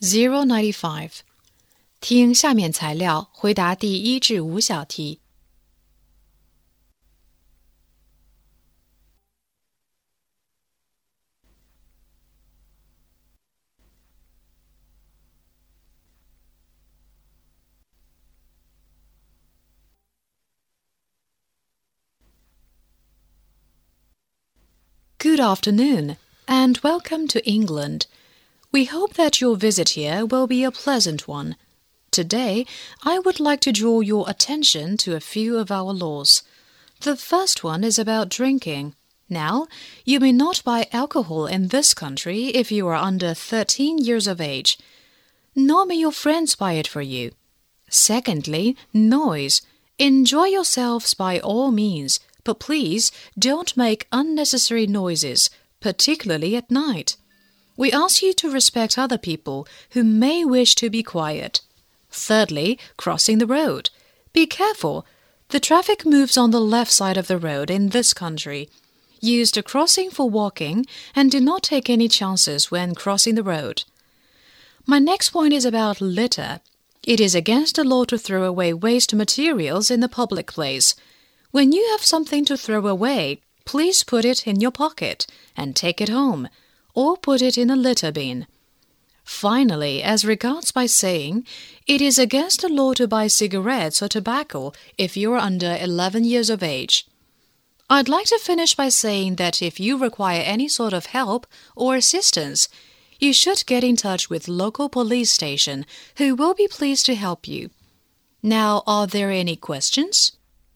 095. 听下面材料回答第1至5小题。Good afternoon, and welcome to England. We hope that your visit here will be a pleasant one. Today, I would like to draw your attention to a few of our laws. The first one is about drinking. Now, you may not buy alcohol in this country if you are under 13 years of age. Nor may your friends buy it for you. Secondly, noise. Enjoy yourselves by all means, but please don't make unnecessary noises, particularly at night. We ask you to respect other people who may wish to be quiet. Thirdly, crossing the road. Be careful. The traffic moves on the left side of the road in this country. Use the crossing for walking and do not take any chances when crossing the road. My next point is about litter. It is against the law to throw away waste materials in the public place. When you have something to throw away, please put it in your pocket and take it home, or put it in a litter bin. Finally, as regards by saying, it is against the law to buy cigarettes or tobacco if you are under 11 years of age. I'd like to finish by saying that if you require any sort of help or assistance, you should get in touch with local police station who will be pleased to help you. Now, are there any questions?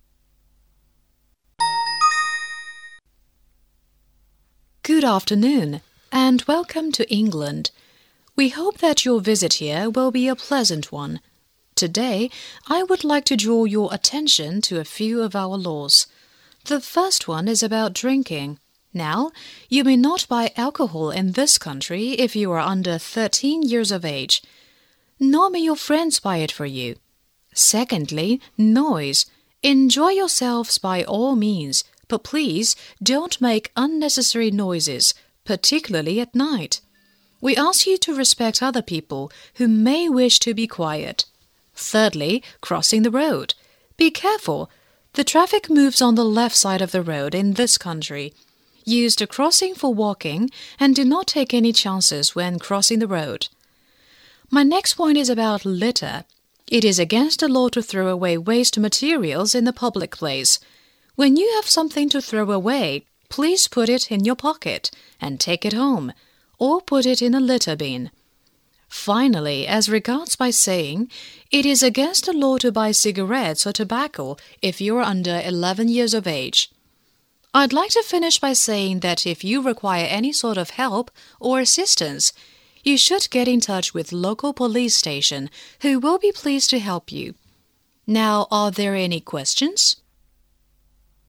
Good afternoon, and welcome to England. We hope that your visit here will be a pleasant one. Today, I would like to draw your attention to a few of our laws. The first one is about drinking. Now, you may not buy alcohol in this country if you are under 13 years of age. Nor may your friends buy it for you. Secondly, noise. Enjoy yourselves by all means, but please don't make unnecessary noises, particularly at night. We ask you to respect other people who may wish to be quiet. Thirdly, crossing the road. Be careful. The traffic moves on the left side of the road in this country. Use the crossing for walking and do not take any chances when crossing the road. My next point is about litter. It is against the law to throw away waste materials in the public place. When you have something to throw away, please put it in your pocket and take it home, or put it in a litter bin. Finally, as regards by saying, it is against the law to buy cigarettes or tobacco if you are under 11 years of age. I'd like to finish by saying that if you require any sort of help or assistance, you should get in touch with local police station who will be pleased to help you. Now, are there any questions?